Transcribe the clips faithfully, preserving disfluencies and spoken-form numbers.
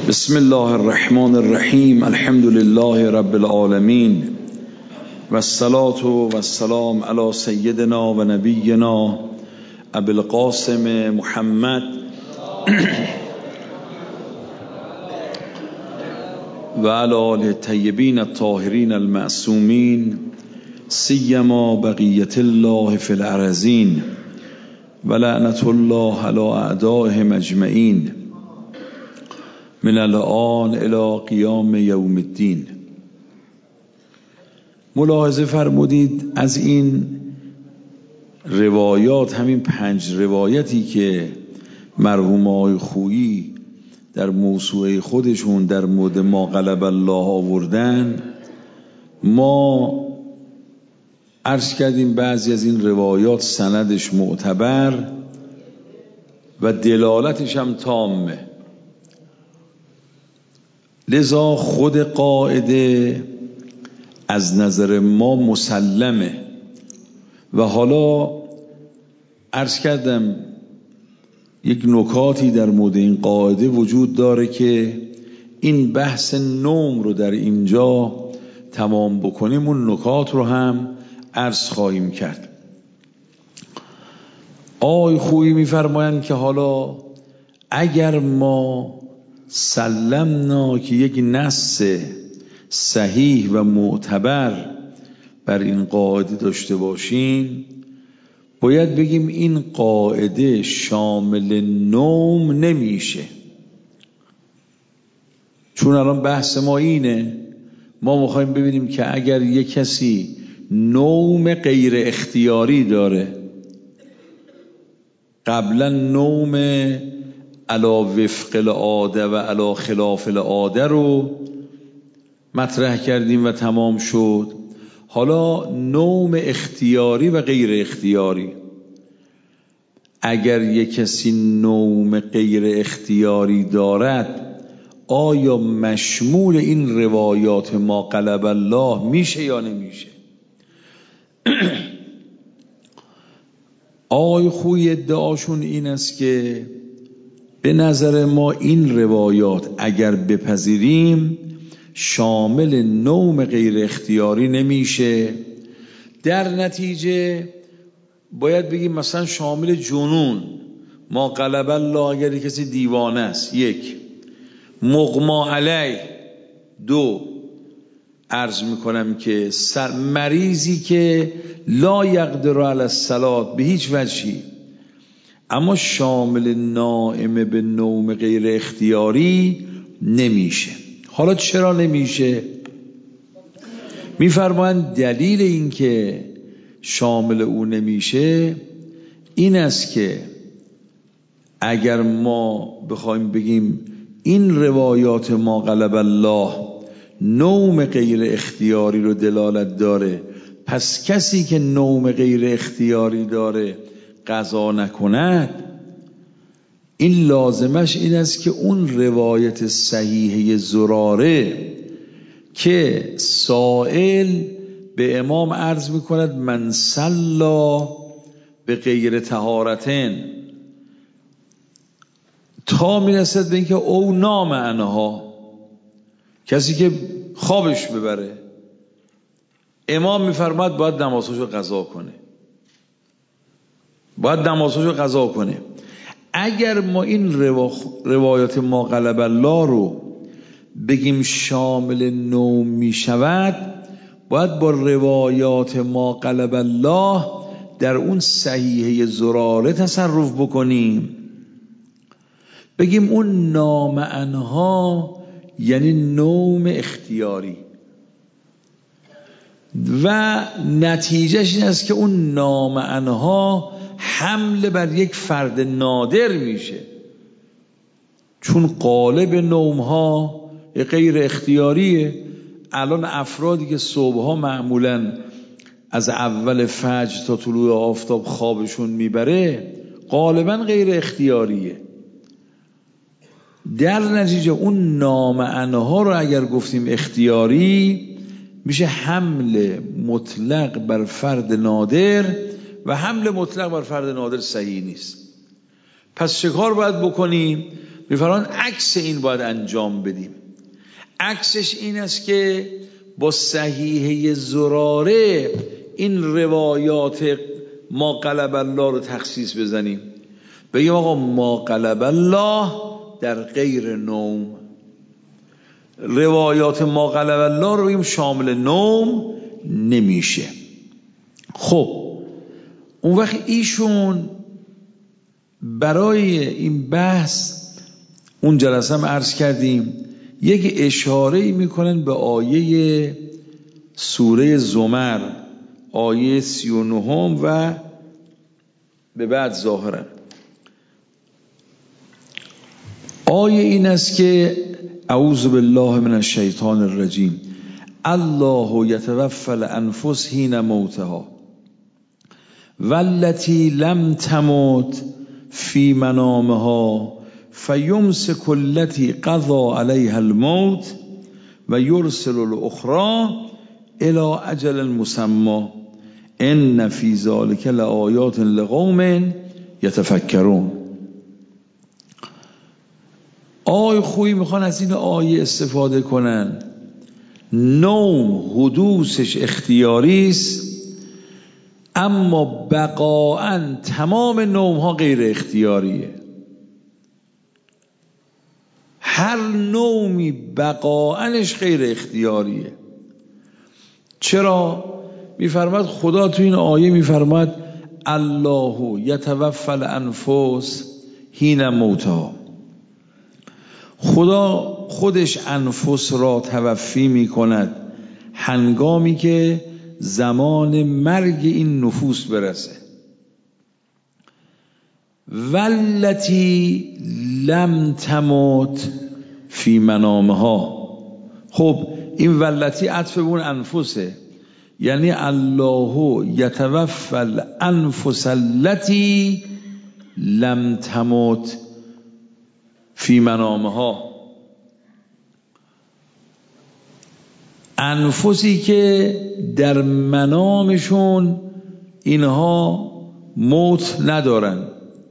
بسم الله الرحمن الرحیم. الحمد لله رب العالمین و الصلاة و السلام علی سیدنا و نبینا ابی القاسم محمد و علی آله الطیبین الطاهرین المعصومین سیما بقیة الله فی الارضین و لعنة الله علی اعدائهم اجمعین من الآن الی قیام یوم الدین. ملاحظه فرمودید از این روایات، همین پنج روایتی که مرحوم آقای خویی در موسوعه خودشون در مورد ما غلب الله آوردن، ما عرض کردیم بعضی از این روایات سندش معتبر و دلالتش هم تامه، لذا خود قاعده از نظر ما مسلمه. و حالا عرض کردم یک نکاتی در مورد این قاعده وجود داره که این بحث نوم رو در اینجا تمام بکنیم، اون نکات رو هم عرض خواهیم کرد. آقای خویی میفرمایند که حالا اگر ما سلمنا که یک نص صحیح و معتبر بر این قاعده داشته باشیم، باید بگیم این قاعده شامل نوم نمیشه. چون الان بحث ما اینه، ما میخوایم ببینیم که اگر یک کسی نوم غیر اختیاری داره، قبلا نوم علا وفق العاده و علا خلاف العاده رو مطرح کردیم و تمام شد. حالا نوم اختیاری و غیر اختیاری، اگر یک کسی نوم غیر اختیاری دارد، آیا مشمول این روایات ما غلب الله میشه یا نمیشه؟ آقای خویی ادعاشون این است که به نظر ما این روایات اگر بپذیریم شامل نوم غیر اختیاری نمیشه، در نتیجه باید بگیم مثلا شامل جنون ما غلب الله اگر کسی دیوانه است، یک. مغما علیه، دو. عرض میکنم که مریضی که لا یقدر علی الصلاة به هیچ وجهی، اما شامل نائم به نوم غیر اختیاری نمیشه. حالا چرا نمیشه؟ میفرمایند دلیل این که شامل او نمیشه این است که اگر ما بخوایم بگیم این روایات ما غلب الله نوم غیر اختیاری رو دلالت داره، پس کسی که نوم غیر اختیاری داره قضا نکند، این لازمش این است که اون روایت صحیحه زراره که سائل به امام عرض میکند من صلا به غیر طهارتن، تا میرسد به اینکه او نام انها، کسی که خوابش ببره، امام میفرماد باید نمازشو قضا کنه، باید نمازشو قضا کنه. اگر ما این روا... روایات ما غلب الله رو بگیم شامل نوم می شود، باید با روایات ما غلب الله در اون صحیحه زراره تصرف بکنیم، بگیم اون نام انها یعنی نوم اختیاری و نتیجهش این است که اون نام انها حمله بر یک فرد نادر میشه، چون قالب نوم ها غیر اختیاریه. الان افرادی که صبحها معمولا از اول فجر تا طلوع آفتاب خوابشون میبره غالبا غیر اختیاریه. در نتیجه اون نام انها رو اگر گفتیم اختیاری، میشه حمله مطلق بر فرد نادر و حمله مطلق بر فرد نادر صحیح نیست. پس چه کار باید بکنیم؟ میفرمان عکس این باید انجام بدیم. عکسش این است که با صحیحه زراره این روایات ما غلب الله رو تخصیص بزنیم، بگیم آقا ما غلب الله در غیر نوم، روایات ما غلب الله رو بگیم شامل نوم نمیشه. خب اون وقت ایشون برای این بحث اون جلسه هم عرض کردیم یک اشاره میکنن به آیه سوره زمر، آیه سی و نهم و به بعد ظاهرا آیه این است که اعوذ بالله من الشیطان الرجیم الله یتوفی الانفس حین موتها والتی لم تمت فی منامها فیمسک التی قضى علیها الموت و یرسل الاخری الی اجل مسمی ان فی ذلک لآیات لقوم یتفکرون. آی خویی میخوان از این آیه استفاده کنن. نوم حدوثش اختیاری است، اما بقاءً تمام نوم ها غیر اختیاریه. هر نومی بقاءًش غیر اختیاریه. چرا؟ میفرماد خدا تو این آیه میفرماد الله یتوفی الانفس حین موتها. خدا خودش انفس را توفی میکند هنگامی که زمان مرگ این نفوس برسه. والتی لم تمت فی منامها. خب این والتی عطف به اون انفسه، یعنی الله یتوفی الانفس التی لم تمت فی منامها. انفسی که در منامشون اینها موت ندارن،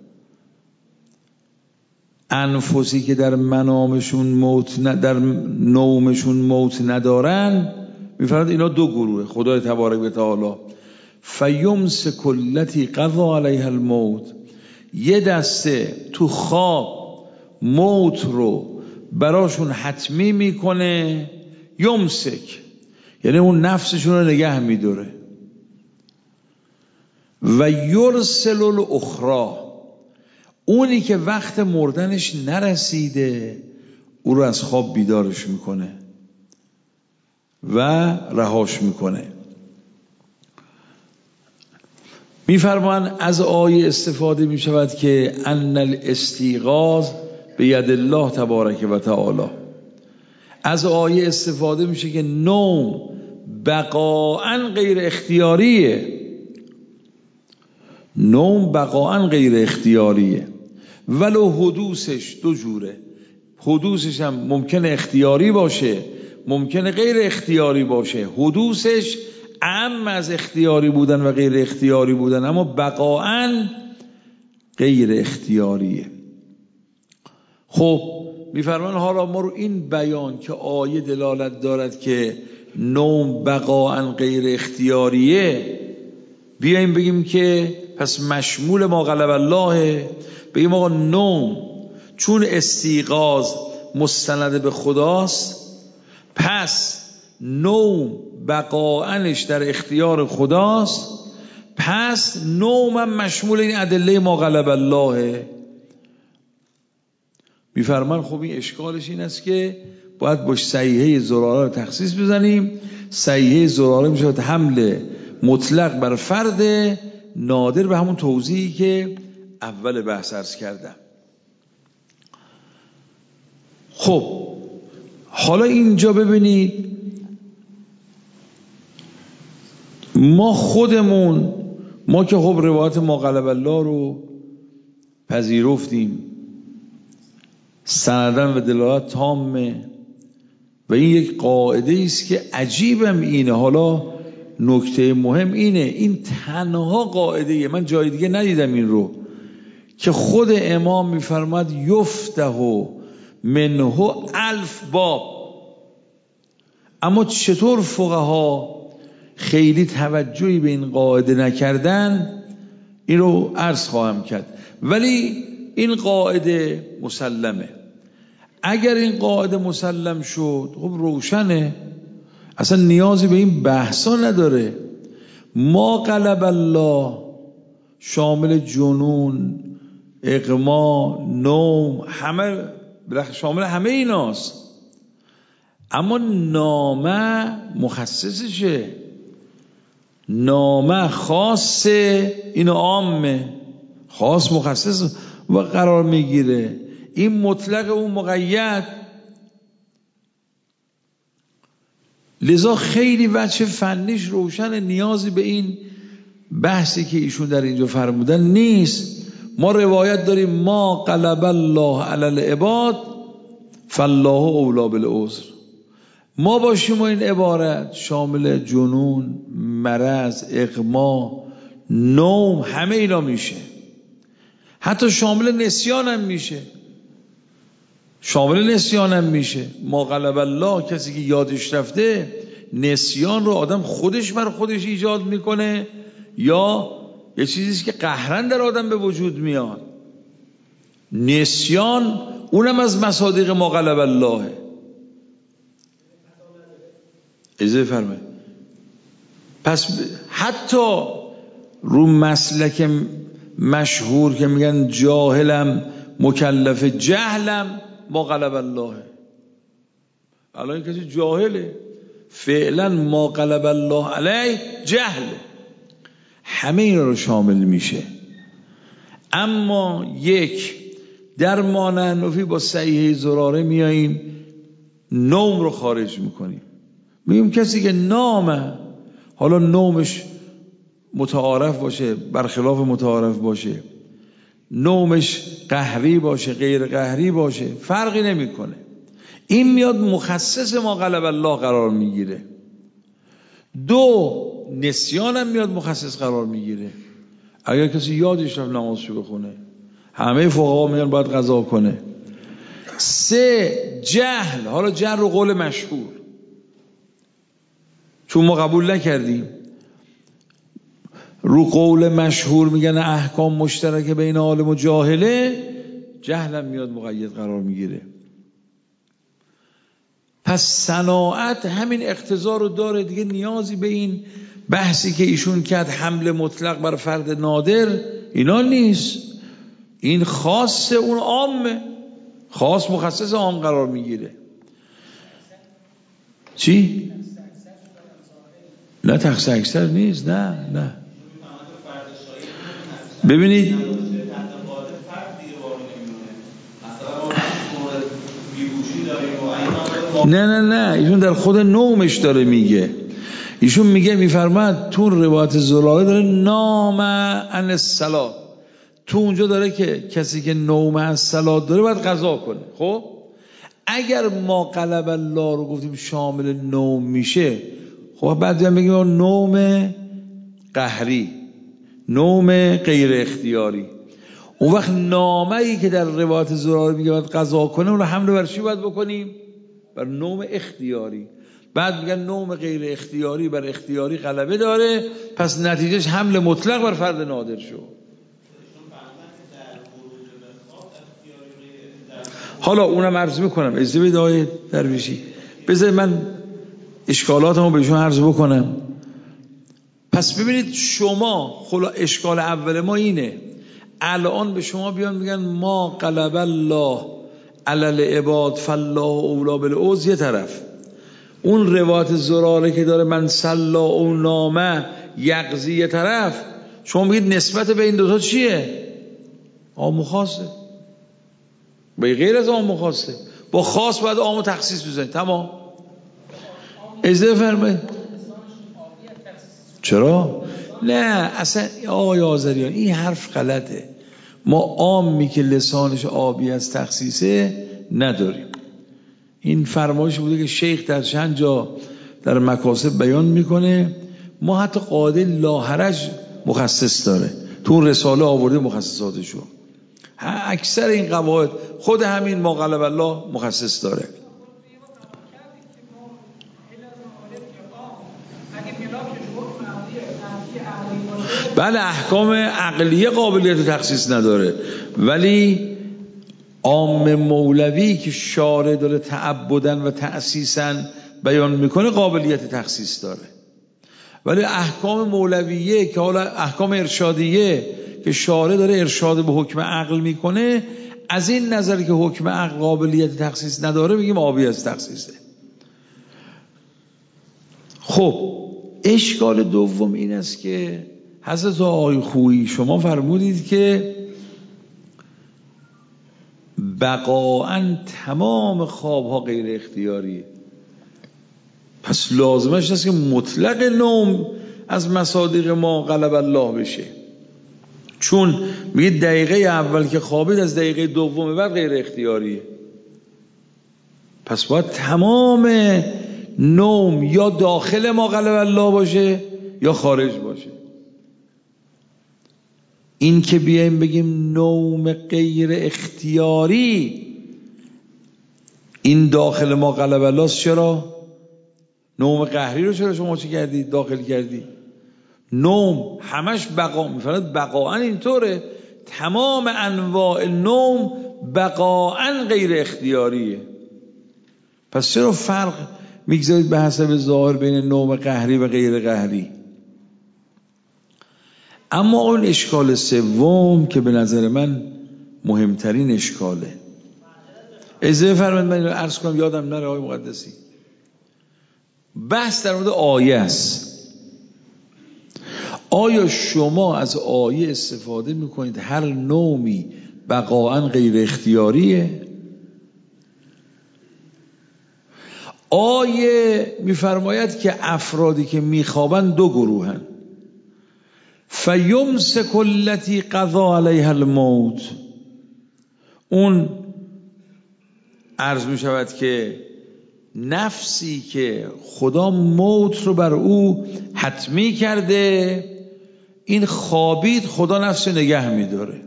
انفسی که در منامشون موت ن... در نومشون موت ندارن، میفرماد اینا دو گروه. خدای تبارک و تعالی فیمسک التی قضى علیها الموت، یه دسته تو خواب موت رو براشون حتمی میکنه، یمسک یعنی اون نفسشون رو نگه میداره، و یرسل الاخری، اونی که وقت مردنش نرسیده او رو از خواب بیدارش میکنه و رهاش میکنه. میفرمان از آیه استفاده میشود که ان الاستیقاظ بید الله تبارک و تعالی. از آیه استفاده میشه که نوم بقاءً غیر اختیاریه. نوم بقاءً غیر اختیاریه، ولو حدوثش دو جوره. حدوثش هم ممکنه اختیاری باشه، ممکنه غیر اختیاری باشه. حدوثش اعم از اختیاری بودن و غیر اختیاری بودن، اما بقاءً غیر اختیاریه. خب میفرمان حالا ما رو این بیان که آیه دلالت دارد که نوم بقاءً غیر اختیاریه، بیاییم بگیم که پس مشمول ما غلب الله. بگیم آقا نوم چون استیقاظ مستند به خداست، پس نوم بقاءنش در اختیار خداست، پس نومم مشمول این ادله ما غلب الله. میفرمان خب این اشکالش این است که باید باش صحیحه زراره رو تخصیص بزنیم. صحیحه زراره میشه حمل مطلق بر فرد نادر به همون توضیحی که اول بحث عرض کردم. خب حالا اینجا ببینید ما خودمون ما که خب روایت ما غلب الله رو پذیرفتیم، سندن و دلالت تامه و این یک قاعده است که عجیبم اینه. حالا نکته مهم اینه این تنها قاعده، من جای دیگه ندیدم این رو، که خود امام میفرماد یفتح منه الف باب. اما چطور فقها خیلی توجهی به این قاعده نکردن این رو عرض خواهم کرد، ولی این قاعده مسلمه. اگر این قاعده مسلم شد خب روشنه، اصلا نیازی به این بحثا نداره. ما غلب الله شامل جنون، اغما، نوم، همه شامل همه ایناست. اما نامه مخصصشه، نامه خاصه، اینو عامه، خاص مخصص و قرار میگیره. این مطلق اون مقید. لذا خیلی وجه فنیش روشن، نیازی به این بحثی که ایشون در اینجا فرمودن نیست. ما روایت داریم ما غلب الله علی العباد فالله اولی بالعذر. ما باشیم و این عبارت شامل جنون، مرض، اغما، نوم، همه اینا میشه. حتی شامل نسیان هم میشه، شامل نسیان هم میشه. ما غلب الله، کسی که یادش رفته، نسیان رو آدم خودش بر خودش ایجاد میکنه یا یه چیزیست که قهرن در آدم به وجود میاد. نسیان اونم از مصادیق ما غلب الله. اجازه فرمایید. پس حتی رو مسلک مشهور که میگن جاهلم مکلف جهلم ما غلب الله، الان کسی جاهله فعلا ما غلب الله علیه جهله، همه اینا رو شامل میشه. اما یک در مانع نفی با صحیحه زراره میاییم نوم رو خارج میکنیم، میگیم کسی که نامه، حالا نومش متعارف باشه برخلاف متعارف باشه، نومش قهری باشه غیر قهری باشه، فرقی نمیکنه، این میاد مخصص ما غلب الله قرار میگیره. دو نسیان هم میاد مخصص قرار میگیره. اگر کسی یادش رفت نمازشو بخونه، همه فقها میگن باید قضا کنه. سه جهل، حالا جهل رو قول مشهور چون ما قبول نکردیم، رو قول مشهور میگن احکام مشترک بین عالم و جاهله، جهلم میاد مقید قرار میگیره. پس صناعت همین اقتضا رو داره دیگه، نیازی به این بحثی که ایشون کرد حمل مطلق بر فرد نادر اینا نیست. این خاص اون عامه، خاص مخصص عام قرار میگیره. چی؟ نه تخصیص اکثر نیست، نه نه. ببینید نه نه نه ایشون در خود نومش داره میگه. ایشون میگه میفرماد تو روایت زلاله داره نام عن الصلاة، تو اونجا داره که کسی که نوم از صلاة داره باید قضا کنه. خب اگر ما غلب الله رو گفتیم شامل نوم میشه، خب بعد هم بگیم نوم قهری، نوم غیر اختیاری، اون وقت نامه‌ای که در روایت زلاله میگه باید قضا کنه اون رو حمل بر چی باید بکنیم؟ بر نوم اختیاری. بعد میگن نوم غیر اختیاری بر اختیاری غلبه داره، پس نتیجهش حمل مطلق بر فرد نادر شد. حالا اونم عرض میکنم، اجازه بدید آقای درویشی، بذار من اشکالاتمو بهشون عرض بکنم. پس ببینید شما خلا اشکال اول ما اینه، الان به شما بیان میگن ما غلب الله علی العباد فالله اولی بالعذر، یه طرف اون روایت زراره که داره من صلا او نامه یقضی یه طرف، شما میگید نسبت به این دوتا چیه؟ عام و خاصه. به غیر از عام و خاصه، با خاص باید عام و تخصیص بزنید. تمام. اجازه فرمایید. چرا؟ نه اصلا آقای آذریان این حرف غلطه. ما عامی که لسانش آبی از تخصیصه نداریم. این فرمایش بوده که شیخ در چند جا در مکاسب بیان میکنه. ما حتی قاعده لاحرج مخصص داره، تو اون رساله آورده مخصصاتشو. اکثر این قواعد خود همین ما غلب الله مخصص داره. بله احکام عقلیه قابلیت تخصیص نداره، ولی عام مولوی که شارع داره تعبدن و تأسیساً بیان میکنه قابلیت تخصیص داره. ولی احکام مولویه که حالا احکام ارشادیه که شارع داره ارشاد به حکم عقل میکنه، از این نظر که حکم عقل قابلیت تخصیص نداره میگیم آبی از تخصیصه. خب اشکال دوم این است که حضرت آقای خویی شما فرمودید که بقاءً تمام خوابها غیر اختیاریه، پس لازمش هست که مطلق نوم از مصادیق ما غلب الله بشه، چون میگه دقیقه اول که خوابید از دقیقه دوم بعد غیر اختیاریه، پس باید تمام نوم یا داخل ما غلب الله باشه یا خارج باشه. این که بیایم بگیم نوم غیر اختیاری این داخل ما غلب الله است، چرا؟ نوم قهری رو چرا شما چی کردی؟ داخل کردی. نوم همش بقا میفرد، بقاءً اینطوره، تمام انواع نوم بقاءً غیر اختیاریه، پس چرا فرق میگذارید به حسب ظاهر بین نوم قهری و غیر قهری؟ اما اون اشکال سوم که به نظر من مهمترین اشکاله، اجازه فرمایید من اینو عرض کنم یادم نره آقای مقدسی. بحث در مورد آیه است. آیا شما از آیه استفاده میکنید هر نومی بقاءً غیر اختیاریه؟ آیه میفرماید که افرادی که میخوابن دو گروهن، فیمسک التی قضا علیها الموت، اون عرض می شود که نفسی که خدا موت رو بر او حتمی کرده، این خوابید خدا نفس نگه می داره.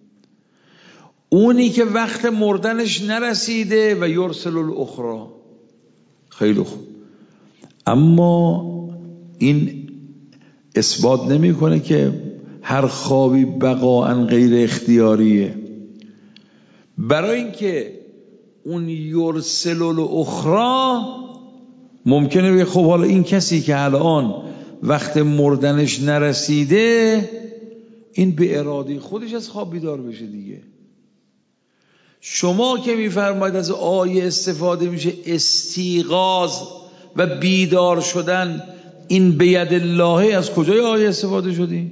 اونی که وقت مردنش نرسیده و یرسل الاخرى. خیلی خوب، اما این اثبات نمی کنه که هر خوابی بقاءً غیر اختیاریه. برای اینکه اون یرسل الاخرى ممکنه بگه خب حالا این کسی که الان وقت مردنش نرسیده این به اراده خودش از خواب بیدار بشه دیگه. شما که میفرمایید از آیه استفاده میشه استیقاظ و بیدار شدن، این به ید الله، از کجای آیه استفاده شدی؟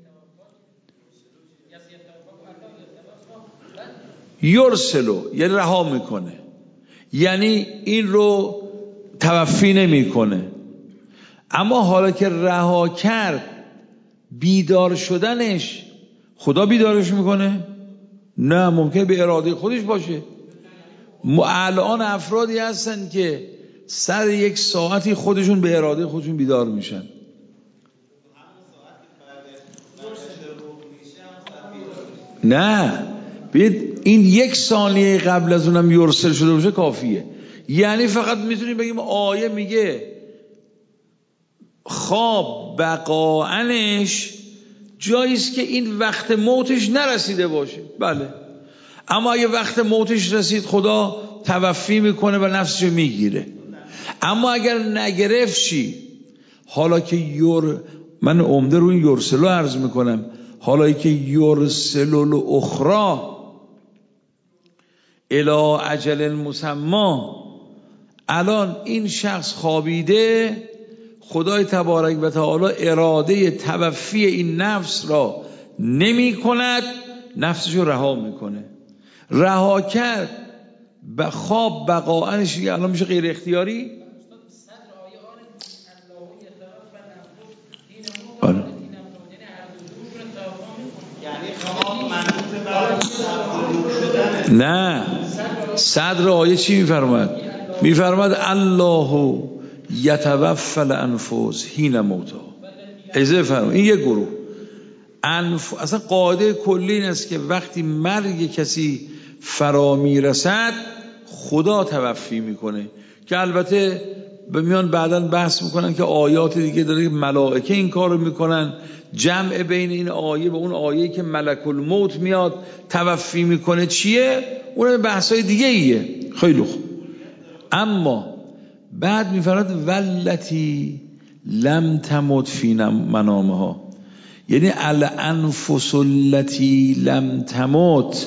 یرسلو یعنی رها میکنه، یعنی این رو توفی نمیکنه. اما حالا که رها کرد بیدار شدنش خدا بیدارش میکنه؟ نه، ممکنه به اراده خودش باشه. الان افرادی هستن که سر یک ساعتی خودشون به اراده خودشون بیدار میشن. نه، بید این یک ثانیه قبل از اونم یرسل شده باشه کافیه. یعنی فقط میتونیم بگیم آیه میگه خواب بقاءنش جاییست که این وقت موتش نرسیده باشه. بله، اما اگه وقت موتش رسید خدا توفی میکنه و نفسشو میگیره. اما اگر نگرفت چی؟ حالا که یر من عمده رو این یرسلو عرض میکنم، حالا که یرسل الاخرى الی اجل مسمی، الان این شخص خوابیده، خدای تبارک و تعالی اراده توفی این نفس را نمی کند، نفسش رو رها میکنه. رها کرد به خواب بقاءنش الان میشه غیر اختیاری. نه، صدر آیه چی میفرماد؟ میفرماد الله یتوفی الانفس حین موتها. اجازه فرمایید، این یک گروه. انف... اصلا قاعده کلی این است که وقتی مرگ کسی فرا میرسد خدا توفی میکنه، که البته به میان بعداً بحث میکنن که آیات دیگه داره ملائکه این کارو میکنن، جمع بین این آیه و اون آیه‌ای که ملک الموت میاد توفی میکنه چیه، اون بحثای دیگه ایه. خیلی خوب. اما بعد میفرماد والتی لم تمت فی منامها، یعنی الانفس التي لم تمت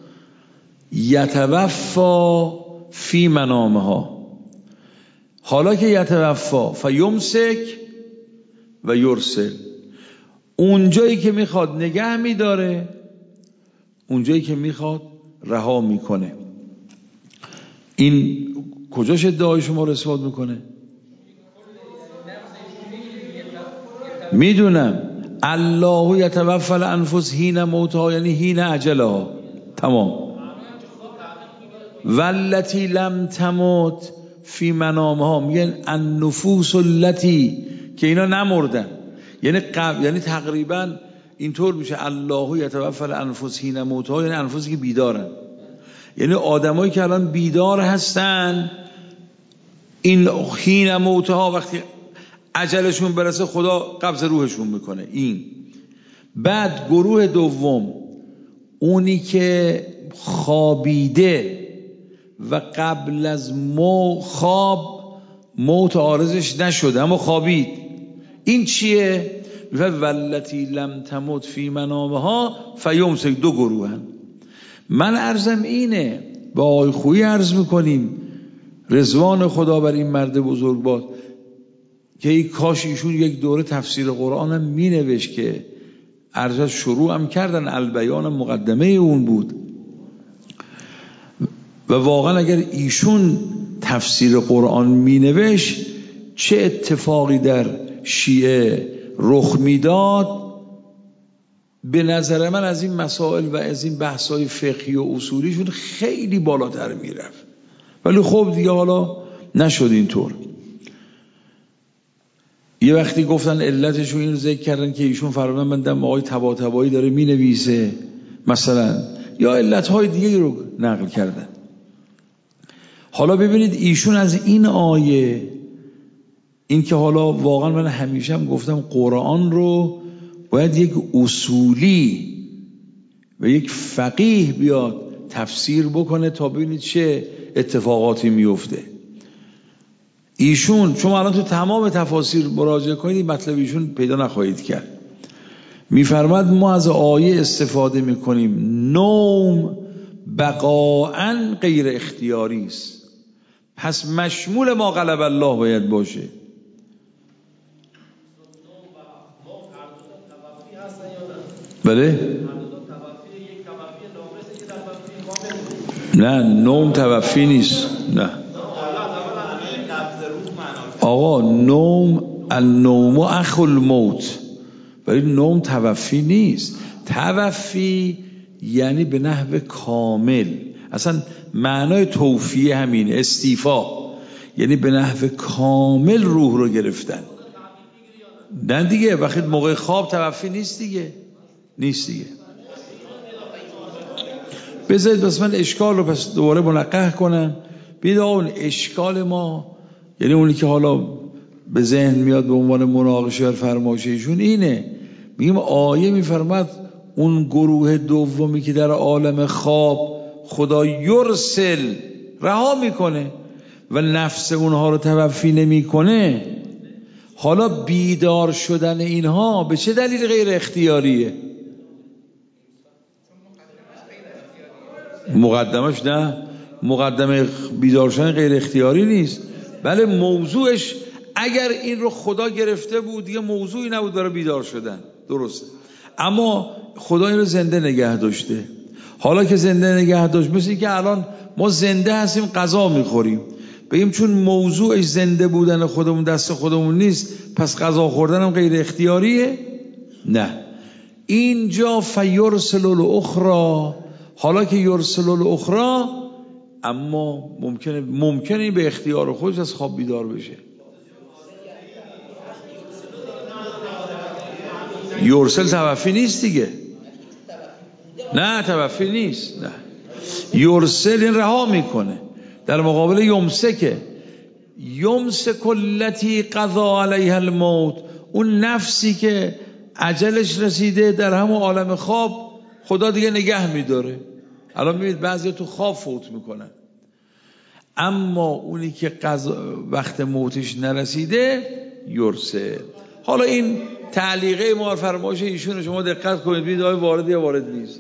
یتوفا فی منامها. حالا که یتوفا فیمسک و یرسل، اونجایی که میخواد نگه میداره، اونجایی که میخواد رها میکنه. این کجاش ادعای شما رو اثبات میکنه؟ میدونم الله یتوفی الانفس حین موتها، یعنی حین اجلها، تمام. والتی لم تمت فی منامها، میگن النفوس التی، که اینا نمردن، یعنی قبل، یعنی تقریبا اینطور میشه الله یتوفی الانفس حین موتها، یعنی انفسی که بیدارن، یعنی آدمایی که الان بیدار هستن، این حین موتها وقتی اجلشون برسه خدا قبض روحشون میکنه. این بعد گروه دوم، اونی که خوابیده و قبل از مو خواب موت عارضش نشده اما خوابید، این چیه؟ والتی لم تمت فی منامها فیمسک. دو گروه هن. من عرضم اینه، با آقای خویی عرض میکنیم رضوان خدا بر این مرد بزرگ باد، که ای کاش ایشون یک دوره تفسیر قرآن هم می نوشت، که عرض شروع هم کردن، البیان مقدمه اون بود. و واقعا اگر ایشون تفسیر قرآن می نوشت چه اتفاقی در شیعه رخ میداد، به نظر من از این مسائل و از این بحث‌های فقهی و اصولیشون خیلی بالاتر میرفت. ولی خب دیگه حالا نشد اینطور. یه وقتی گفتن علتشون این رو ذکر کردن که ایشون فرمودن من دم آقای طباطبایی داره می نویسه مثلا، یا علتهای دیگه رو نقل کردن. حالا ببینید ایشون از این آیه، این که حالا واقعا من همیشه هم گفتم قرآن رو باید یک اصولی و یک فقیه بیاد تفسیر بکنه تا ببینید چه اتفاقاتی میفته. ایشون شما الان تو تمام تفاسیر مراجعه کنید مطلب ایشون پیدا نخواهید کرد. میفرماد ما از آیه استفاده میکنیم نوم بقاءً غیر اختیاری است، پس مشمول ما غلب الله باید باشه. بله؟ نه نوم توفی نیست. نه آقا، نوم النوم اخو الموت، ولی نوم توفی نیست. توفی یعنی به نحو کامل، اصلا معنای توفیه همین، استیفا، یعنی به نحو کامل روح رو گرفتن. نه دیگه، وقتی موقع خواب توفی نیست دیگه، نیست دیگه. بذارید بس من اشکال رو پس دوباره منقح کنم. بید آقا اون اشکال ما، یعنی اونی که حالا به ذهن میاد به عنوان مناقشه و فرمایش ایشون اینه، میگیم آیه میفرماد اون گروه دومی که در عالم خواب خدا یرسل رها میکنه و نفس اونها رو توفی نمیکنه. حالا بیدار شدن اینها به چه دلیل غیر اختیاریه؟ مقدمش نه، مقدمه بیدار شدن غیر اختیاری نیست. بله موضوعش اگر این رو خدا گرفته بود دیگه موضوعی نبود برای بیدار شدن، درسته، اما خدا این رو زنده نگه داشته. حالا که زنده نگه داشت، مثل این که الان ما زنده هستیم غذا میخوریم، بگیم چون موضوعش زنده بودن خودمون دست خودمون نیست پس غذا خوردن هم غیر اختیاریه؟ نه، اینجا فیرسل الاخرى، حالا که یرسل الاخرى، اما ممکنه ممکنه به اختیار خودش از خواب بیدار بشه. یرسل توفی نیست دیگه. نه توفی نیست. نه یرسل این رها میکنه، در مقابل یمسکه. یمسک التی قضا علیها الموت، اون نفسی که اجلش رسیده در همون عالم خواب خدا دیگه نگه میداره. الان میبینید بعضی تو خواب فوت میکنن، اما اونی که قضا وقت موتش نرسیده یرسل. حالا این تعلیقه ما فرمایش ایشون شما دقت کنید ببینید آیا وارد یا وارد نیست.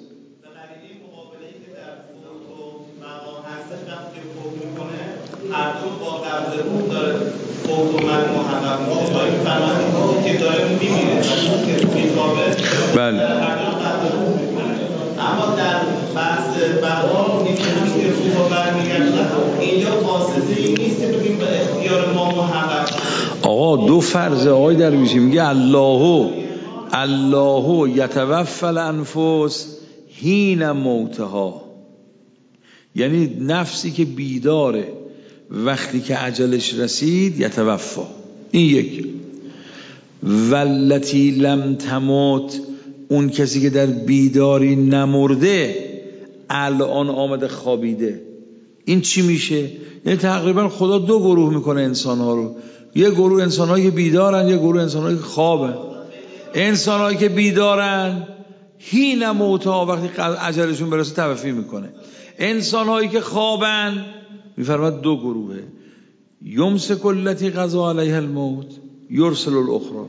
هر دو با قبض روح داره فوت و مرگ محقق میشه، با این فرمانی که داره میمیره که میخوابه بله هر دو قبض روح میکنه. اما در بحث بقا اونی که هست که روح رو برمیگردن، اینجا واسطه این نیست که بگیم به اختیار ما محقق. آقا دو فرض آقای درویشی میگه الله الله یتوفی الانفس حین موتها، یعنی نفسی که بیداره وقتی که اجلش رسید یتوفا. این یک. والتی لم تموت، اون کسی که در بیداری نمرده الان آمده خوابیده. این چی میشه؟ یعنی تقریبا خدا دو گروه میکنه انسانها رو، یه گروه انسانهایی که بیدارن، یه گروه انسانهایی که خوابن. انسانهایی که بیدارن حین موتها، وقتی اجلشون برسه توفی میکنه. انسانهایی که خوابن میفرماد دو گروهه، یمسک التی قضا علیها الموت یرسل الاخرى.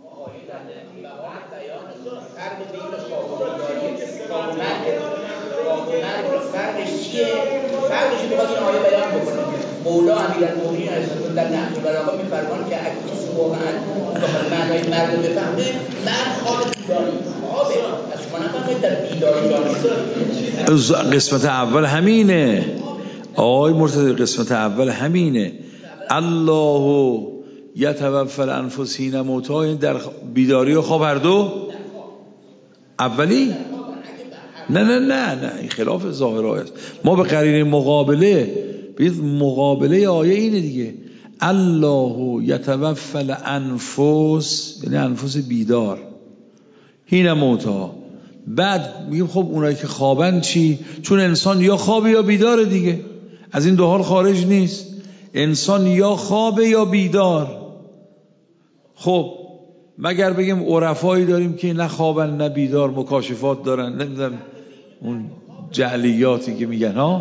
فرقش چیه؟ فرقش رو بخواد این آیه بیان بکنه. مولا امیرالمومنین علیه السلام در نهج البلاغه میفرماند که اگه کسی واقعا بخواد معنای مرگ رو بفهمه، مرگ خواب بیداری خوابه. از شما نفهمید در بیداری داری. قسمت اول همینه آقای مرتضی، قسمت اول همینه. الله یتوفی الانفس حین موتها، در بیداری و خواب هر دو اولی؟ نه نه نه نه این خلاف ظاهر آیه است. ما به قرینه مقابله بید مقابله آیه اینه دیگه. الله یتوفی الانفس یعنی انفس بیدار حین موتها. بعد میگیم خب اونایی که خوابن چی؟ چون انسان یا خوابه یا بیداره دیگه، از این دو حال خارج نیست. انسان یا خوابه یا بیدار. خب مگر بگیم عرفایی داریم که نه خوابن نه بیدار، مکاشفات دارن، نمیدونم اون جعلیاتی که میگن ها.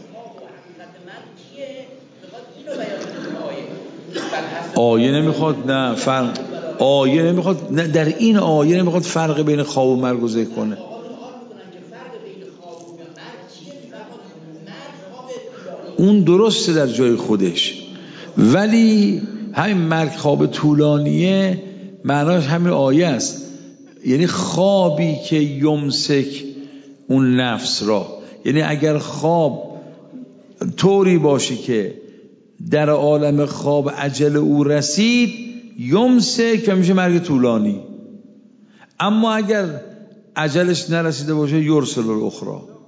آیه نمیخواد، نه فرق آیه نمیخواد، نه در این آیه نمیخواد فرق بین خواب و مرگ رو ذکر کنه. اون درسته در جای خودش، ولی همین مرگ خواب طولانیه معناش همین آیه است. یعنی خوابی که یمسک اون نفس را، یعنی اگر خواب طوری باشه که در عالم خواب اجل او رسید یمسک و میشه مرگ طولانی. اما اگر اجلش نرسیده باشه یرسل الاخرى.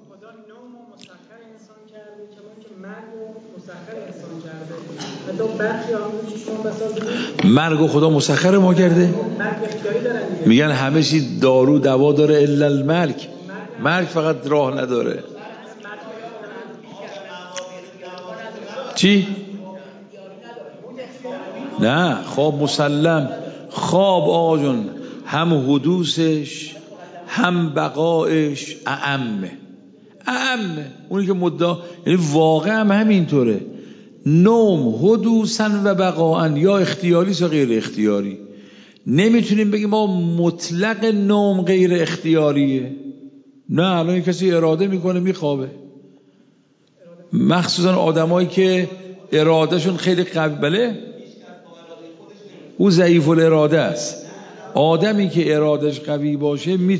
مرگ خدا مسخر ما کرده. میگن همه چی دارو دوا داره الا الملک، مرگ فقط راه نداره. چی؟ نه خواب مسلم، خواب آقا جون هم حدوثش هم بقایش اعمه اعمه اونی که مدعا، یعنی واقع هم همینطوره. نوم حدوثا و بقاءن، یا اختیاری یا غیر اختیاری. نمیتونیم بگیم ما مطلق نوم غیر اختیاریه. نه الان کسی اراده میکنه میخوابه، مخصوصا آدمایی که ارادهشون خیلی قوی. بله او ضعیف الاراده است. آدمی که ارادهش قوی باشه میت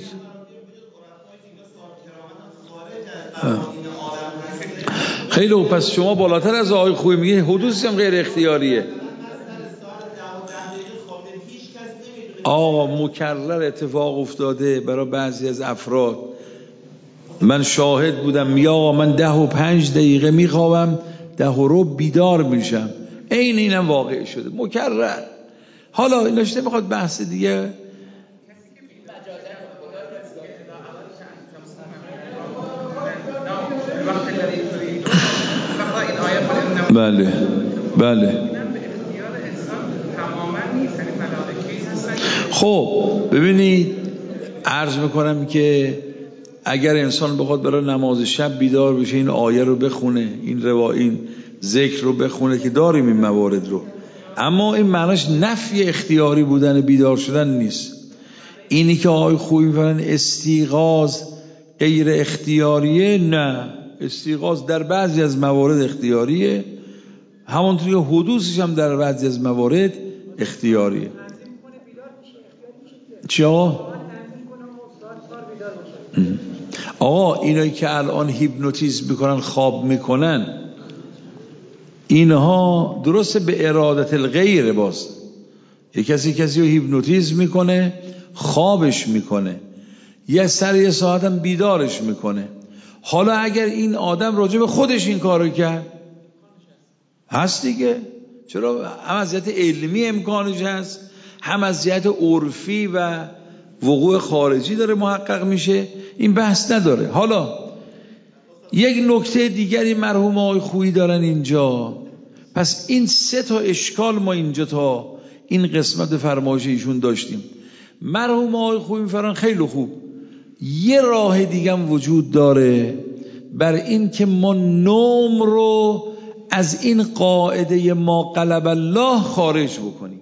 خیلی خوب. پس شما بالاتر از آقای خوبی میگه حدوثی هم غیر اختیاریه. آقا مکرر اتفاق افتاده برای بعضی از افراد، من شاهد بودم. میگه آقا من ده و پنج دقیقه میخوابم، ده و رو بیدار میشم. این اینم واقع شده مکرر. حالا ایناش نمیخواد بحث دیگه. بله بله. خب ببینید، عرض میکنم که اگر انسان بخواد برای نماز شب بیدار بشه، این آیه رو بخونه، این روایی این ذکر رو بخونه که داریم این موارد رو، اما این معناش نفی اختیاری بودن بیدار شدن نیست. اینی که آقای خوبی میفرن استیغاظ غیر اختیاریه، نه، استیغاظ در بعضی از موارد اختیاریه، همونطوری که حدوثش هم در بعضی از موارد اختیاریه. چیا؟ آقا اینایی که الان هیپنوتیزم میکنن، خواب میکنن، اینها درسته به ارادت الغیر، باز یک کسی کسی رو هیپنوتیزم میکنه، خوابش میکنه، یه سر یه ساعت هم بیدارش میکنه. حالا اگر این آدم راجع به خودش این کارو کرد، هست دیگه، چرا؟ هم از جهت علمی امکانش هست، هم از جهت عرفی و وقوع خارجی داره محقق میشه، این بحث نداره. حالا یک نکته دیگری مرحوم آقای خویی دارن اینجا. پس این سه تا اشکال ما اینجا تا این قسمت فرمایش ایشون داشتیم. مرحوم آقای خویی میفرمایند خیلی خوب، یه راه دیگه هم وجود داره بر این که ما نوم رو از این قاعده ما غلب الله خارج بکنیم.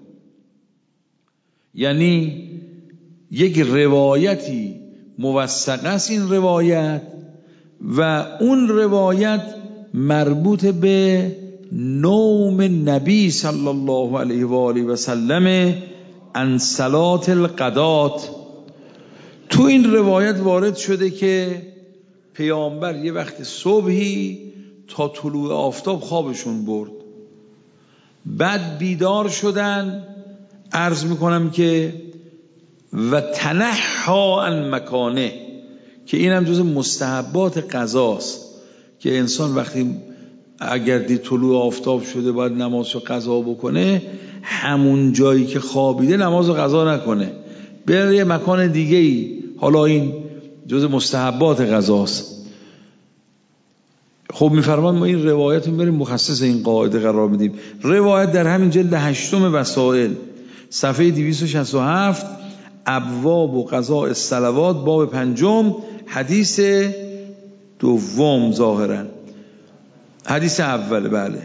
یعنی یک روایتی موثقه است این روایت، و اون روایت مربوط به نوم نبی صلی الله علیه و آله و سلم عن صلات الغدات. تو این روایت وارد شده که پیامبر یه وقت صبحی تا طلوع آفتاب خوابشون برد، بعد بیدار شدن، عرض میکنم که و تنحا عن مکانه، که این هم جز مستحبات قضاست که انسان وقتی اگر دید طلوع آفتاب شده باید نمازشو قضا بکنه، همون جایی که خوابیده نمازو قضا نکنه، بره یه مکان دیگه ای. حالا این جز مستحبات قضاست. خب میفرمان ما این روایت رو بریم مخصص این قاعده قرار بدیم. روایت در همین جلد هشتم وسائل صفحه دویست و شصت و هفت، ابواب و قضاء الصلوات، باب پنجم، حدیث دوم، ظاهرا حدیث اوله. بله،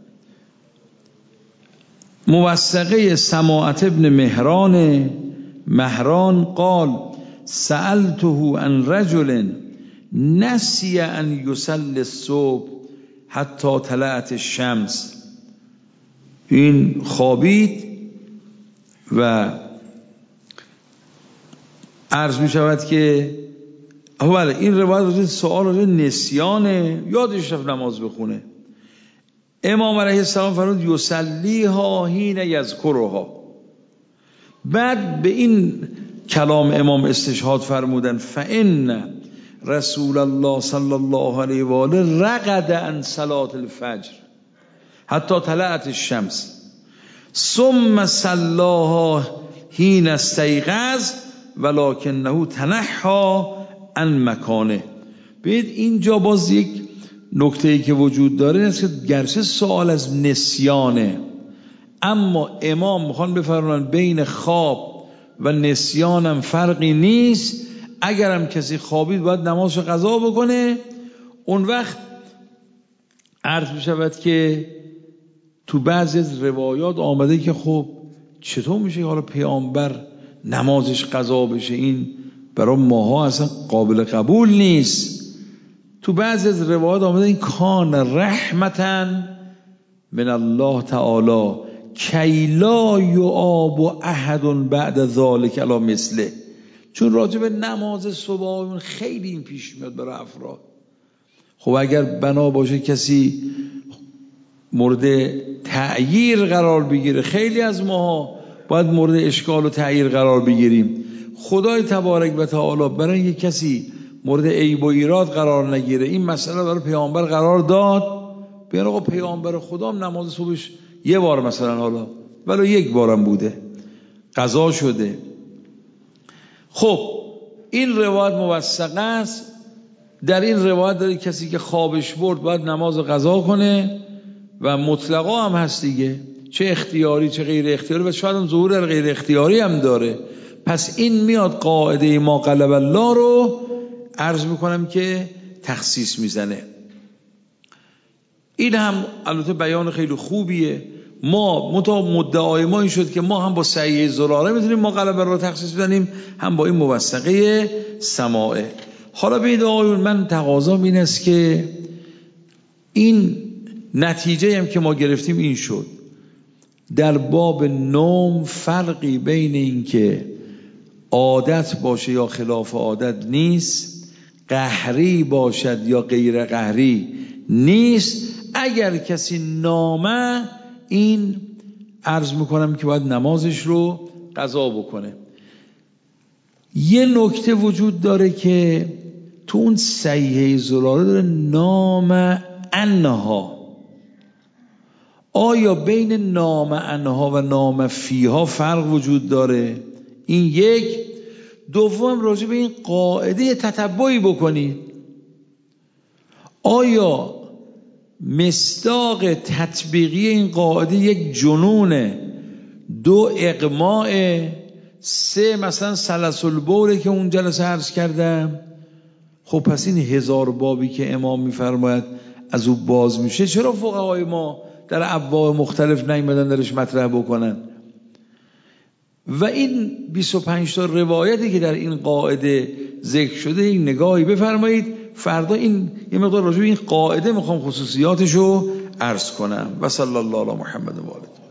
موثقه سماعت ابن مهران مهران قال سألته عن رجل نسی ان یصلی الصبح حتی طلعت الشمس. این خوابید و عرض می شود که بله، این روایت راجع سوال راجع نسیانه، یادش رفت نماز بخونه. امام علیه السلام فرمود یصلیها حین یذکرها. بعد به این کلام امام استشهاد فرمودن فإن رسول الله صلی الله علیه و آله رقد عن صلاة الفجر حتی طلعت الشمس ثم صلاها حین استیقظ ولکنه تنحى عن مکانه. ببینید اینجا باز یک نکته‌ای که وجود داره این است که گرچه سوال از نسیانه، اما امام میخوان بفرماین بین خواب و نسیانم فرقی نیست. اگرم کسی خوابید باید نمازشو قضا بکنه. اون وقت عرض میشود که تو بعضی از روایات آمده که خب چطور میشه حالا پیامبر نمازش قضا بشه؟ این برای ماها اصلا قابل قبول نیست. تو بعضی از روایات آمده این کان رحمتاً من الله تعالی کی لا یعاب احد بعد ذلک علی مثله. چون راجع به نماز صبح خیلی این پیش میاد برای افراد. خب اگر بنا باشه کسی مورد تعییر قرار بگیره، خیلی از ماها باید مورد اشکال و تعییر قرار بگیریم. خدای تبارک و تعالی برای یک کسی مورد عیب و ایراد قرار نگیره. این مسئله برای پیامبر قرار داد. بیان آقا پیامبر خدا هم نماز صبحش یه بار مثلا، حالا ولی یک بارم بوده، قضا شده. خب این روایت موثقه است. در این روایت داره کسی که خوابش برد باید نماز قضا کنه و مطلقا هم هست دیگه، چه اختیاری چه غیر اختیاری، و شاید هم ظهور در غیر اختیاری هم داره. پس این میاد قاعده ما غلب الله رو عرض میکنم که تخصیص میزنه. این هم البته بیان خیلی خوبیه. ما متا مدعای ما این شد که ما هم با سعیه زراره میتونیم ما غلب الله رو تخصیص بزنیم، هم با این موثقه سماعه. حالا ببینید آقایون، من تقاضام این است که این نتیجه هم که ما گرفتیم این شد، در باب نوم فرقی بین این که عادت باشه یا خلاف عادت نیست، قهری باشد یا غیر قهری نیست. اگر کسی نامه، این عرض میکنم که باید نمازش رو قضا بکنه. یه نکته وجود داره که تو اون صحیحه زراره داره، نام انها. آیا بین نام انها و نام فیها فرق وجود داره؟ این یک. دوم، راجع به این قاعده تتبعی بکنید. آیا مصداق تطبیقی این قاعده یک جنونه، دو اقماع، سه مثلا سلس البوله که اون جلسه عرض کردم؟ خب پس این هزار بابی که امام میفرماید از او باز میشه، چرا فقهای ما در ابواب مختلف نیامدن درش مطرح بکنن؟ و این بیست و پنج تا روایتی که در این قاعده ذکر شده، این نگاهی بفرمایید. فردا این یه مقدار راجع به این قاعده میخوام خصوصیاتشو عرض کنم. و صلی الله علی محمد و آله.